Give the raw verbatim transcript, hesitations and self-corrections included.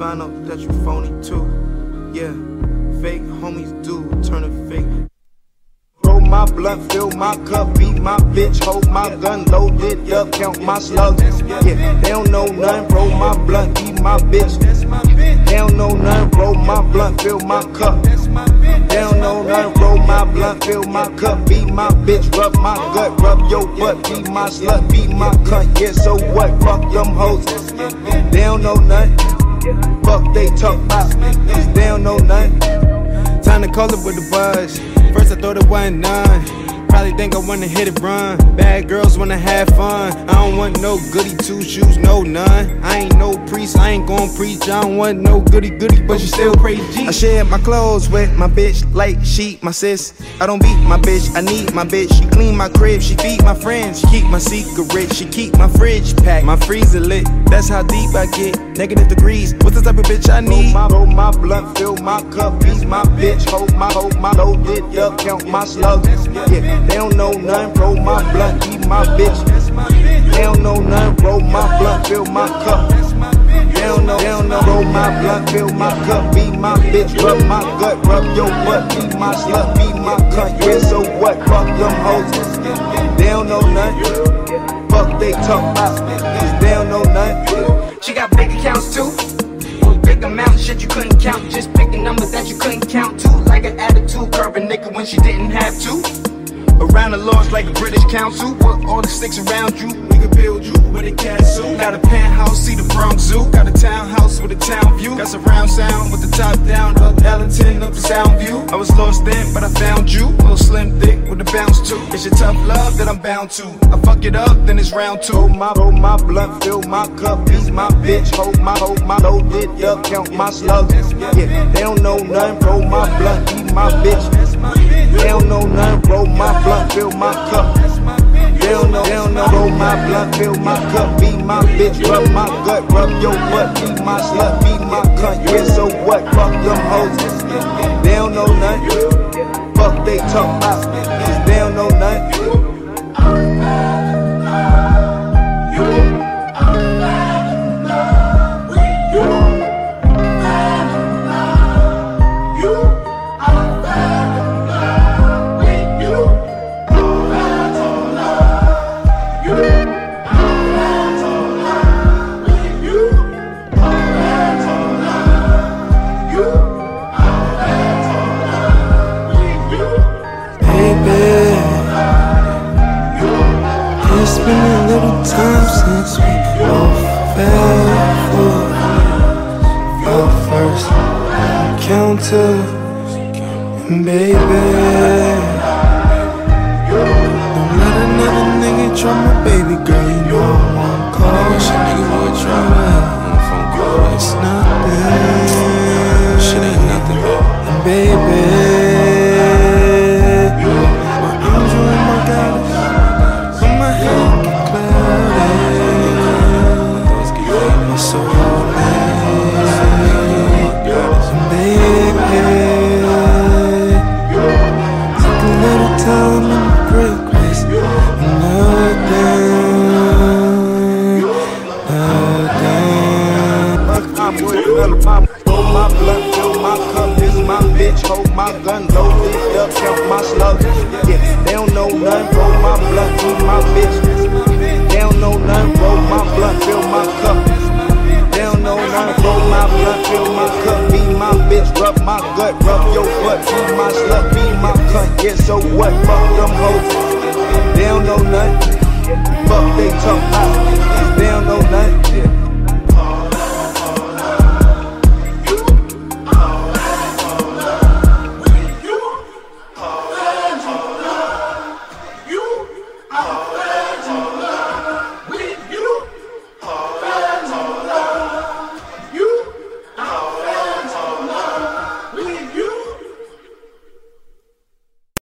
find out that you phony too. Yeah, fake homies do turn it fake. Roll my blunt, fill my cup, beat my bitch, hold my gun loaded up, count my slugs. Yeah, they don't know nothing. Roll my blunt, beat my bitch. They don't know nothing. Roll my blunt, fill my cup. They don't know nothing. Roll my blunt, fill my cup, beat my bitch, rub my gut, rub your butt, beat my slut, beat my cunt. Yeah, so what? Fuck them hoes. They don't know nothing. Fuck they talk about. They don't know nothing. Time to call it with the buzz. First I thought it wasn't none. Probably think I wanna hit it run. Bad girls wanna have fun. I don't want no goody two shoes, no none. I ain't no priest, I ain't gon' preach. I don't want no goody goody, but you still pray G. I share my clothes with my bitch like she my sis. I don't beat my bitch, I need my bitch. She clean my crib, she feed my friends. She keep my secret, she keep my fridge packed. My freezer lit, that's how deep I get. Negative degrees, what's the type of bitch I need? Roll my, roll my blunt, fill my cup, beat my bitch. Hold my, hold my loaded up, count my slugs. Yeah, they don't know nothing. Roll my blunt, keep my bitch. They don't know nothing. Roll my blunt, fill my cup. They don't know, they don't know. Roll my blunt, fill my cup, beat my bitch, rub my gut, rub your butt, beat my slut, beat my cunt. Yeah, so what? Fuck them hoes. They don't know nothing. Fuck they talk about. They don't know nothing. She got big accounts too. Big amount of shit you couldn't count. Just picking numbers that you couldn't count to. Like an attitude, curve a nigga when she didn't have to. Around the laws like a British council. Put all the sticks around you. We could build you with a castle. Got a penthouse, see the Bronx Zoo. Got a townhouse with a town view. Got surround sound with the top down. Up Ellington, up the sound view. I was lost then, but I found you. Little slim thick with a bounce too. It's your tough love that I'm bound to. I fuck it up, then it's round two. Roll my, roll my blunt, fill my cup, beat my bitch. Hold my, hold my loaded up, count my slugs. Yeah, they don't know nothing. Roll my blunt, beat my bitch. They don't know nothing. Roll my blunt, fill my cup. They don't know, they don't know. Roll my blunt, fill my cup, beat my bitch, rub my gut, rub your butt, beat my slut, beat my cunt. Yeah, so what? Fuck them hoes. They don't know nothing. Fuck they talk about. They don't know nothing. It's been a little time since we both fell for our first encounter, and baby, don't let another nigga try my baby girl. You know I won't call. Shit, nigga would try on the phone call. It's nothing. Shit ain't nothing, and baby. Roll my blunt, fill my cup, this my bitch, hold my gun loaded up, count my slugs. Yeah, they don't know nothing. Roll my blunt, keep my bitch. They don't know nothing. Roll my blunt, fill my cup. They don't know nothing. Roll my blunt, fill my cup, beat my bitch, rub my gut, rub your butt, beat my slut, beat my cunt. Yeah, so what? Fuck them hoes. They don't know nothing. Fuck they talk about.